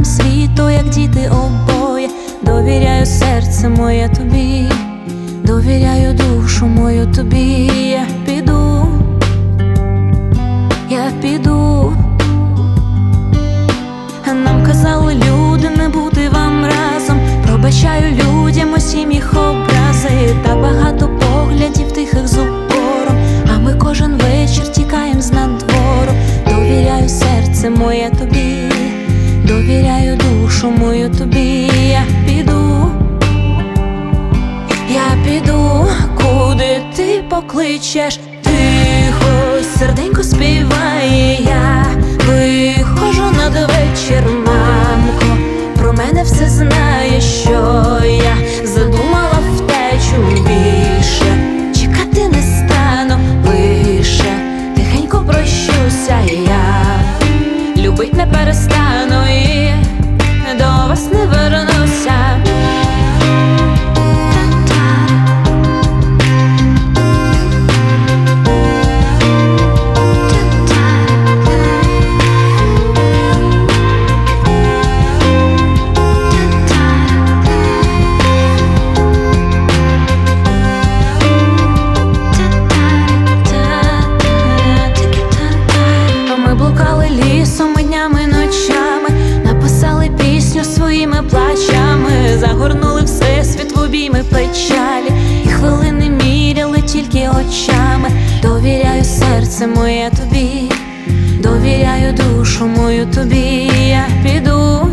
світу, як діти обоє. Довіряю серце моє тобі, довіряю душу мою тобі. Я піду, я піду. Нам казали люди, не бути вам разом. Пробачаю людям усім їх образи. Та багато поглядів тихих з упором, а ми кожен вечір тікаєм з наддвору. Довіряю серце моє тобі, довіряю душу мою тобі. Я піду, я піду, куди ти покличеш. Тихо, серденько співає, я виходжу надвечір, мамко, про мене все знає, що я задумала втечу. Більше чекати не стану, лише тихенько прощуся. Я любить не перестану і до вас не вернуся. Своїми плачами загорнули всесвіт в обійми печалі, і хвилини міряли тільки очами. Довіряю серце моє тобі, довіряю душу мою тобі. Я піду,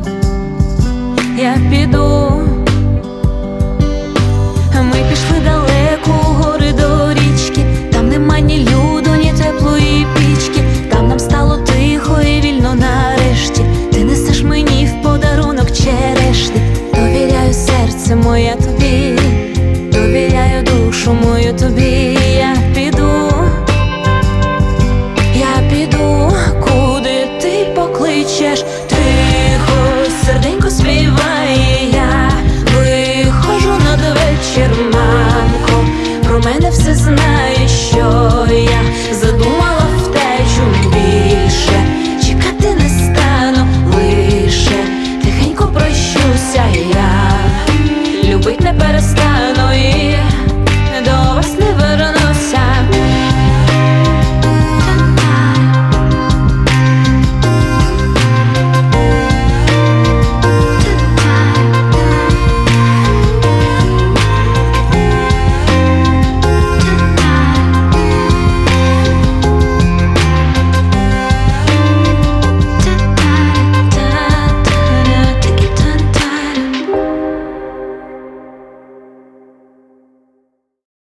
я піду. Ми пішли далеко.